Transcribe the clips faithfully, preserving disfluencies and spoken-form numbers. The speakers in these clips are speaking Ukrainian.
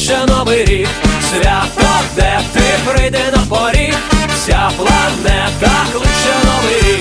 кличе новий рік. Свято, де ти прийди на поріг, вся планета кличе новий рік.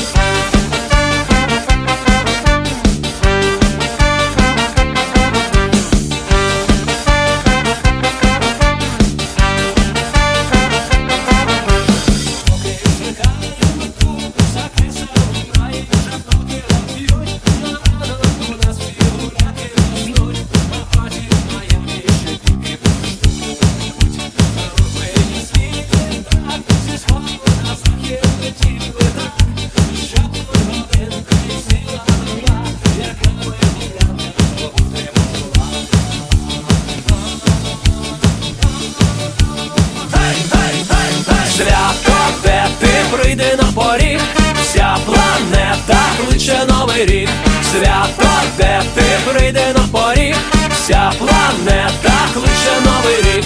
Свято, де ти прийди на поріг, вся планета кличе новий рік. Свято, де ти прийди на поріг, вся планета кличе новий рік.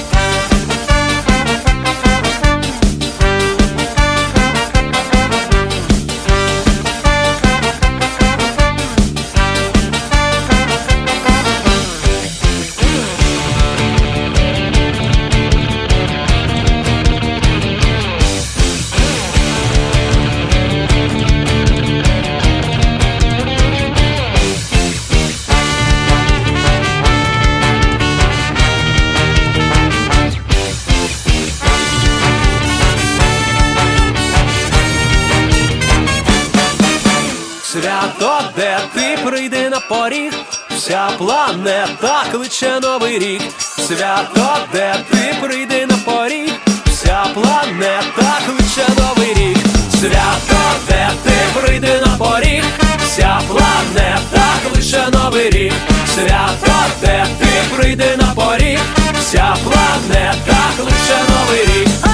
Свято, де ти прийди на поріг, вся планета кличе новий рік. Свято, де ти прийди на поріг, вся планета кличе новий рік. Свято, де ти прийди на поріг, вся планета кличе новий рік. Свято, де ти прийди на поріг, вся планета кличе новий рік.